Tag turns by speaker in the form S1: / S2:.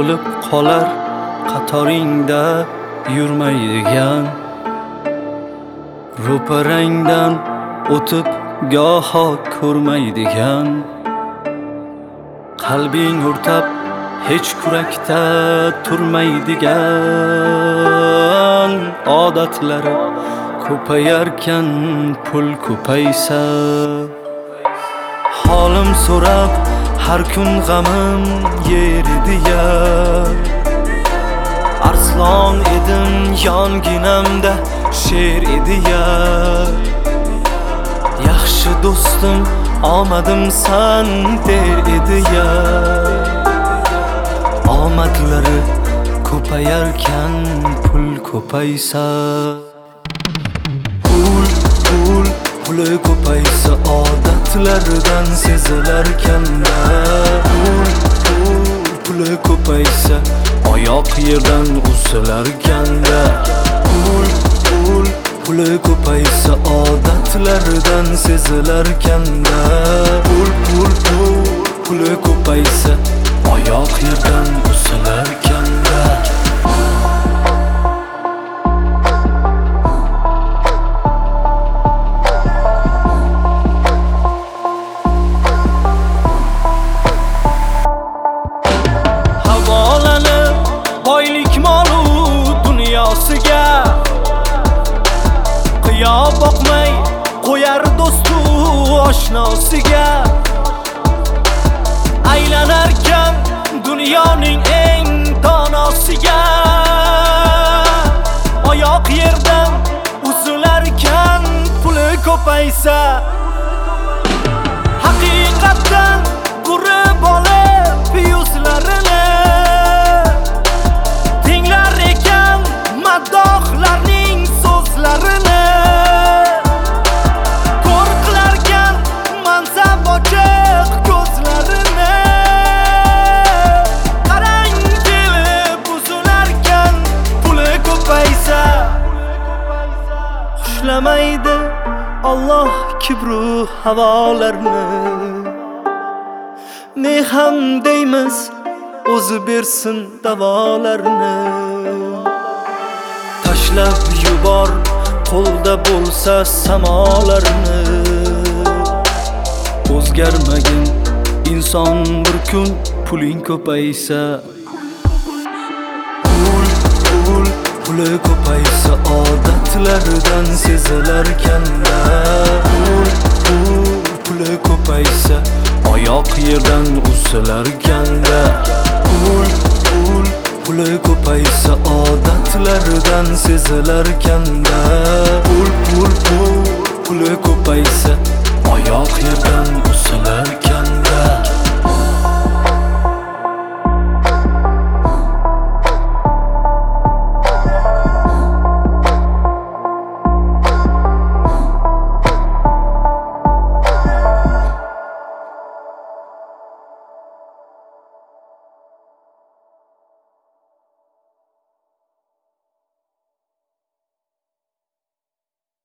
S1: bo'lib qolar qatoringda yurmaydigan, ro'parangdan o'tib goho ko'rmaydigan, qalbing o'rtab hech kurakda turmaydigan odatlari ko'payarkan pul ko'paysa. Holim so'rab har kun g'amim yer edi-ya, arslon edim yonginamda sher edi-ya. Yaxshi do'stim omadimsan der edi-ya, omadlari ko'payarkan pul ko'paysa. Puli ko'paysa odatlaridan sezilarkan-da. Puli ko'paysa oyoq yerdan uzilarkan-da. Puli ko'paysa odatlaridan sezilarkan-da. Puli ko'paysa oyoq yerdan uzilarkan-da. Boylik molu dunyosiga qiyo boqmay qo'yar do'stu oshnosiga. Aylanarkan dunyoning eng donosiga, oyoq yerdan uzilarkan puli ko'paysa. Haqiqatdan qurib olib yuzlarini maddohlarning so'zlarini, ko'r qilarkan mansab ochiq ko'zlarini. Qarang kelib buzilarkan puli ko'paysa. Xushlamaydi Alloh kibru havolarni, ne ham deymiz o'zi bersin davolarni. Tashlab yubor qo'lda bo'lsa samolarni, o'zgarmagin inson bir kun puling ko'paysa. Puli ko'paysa odatlaridan sezilarkan-da. Puli ko'paysa oyoq yerdan uzilarkan-da. Puli ko'paysa odatlaridan sezilarkan-da. Puli ko'paysa oyoq yerdan uzilarkan-da.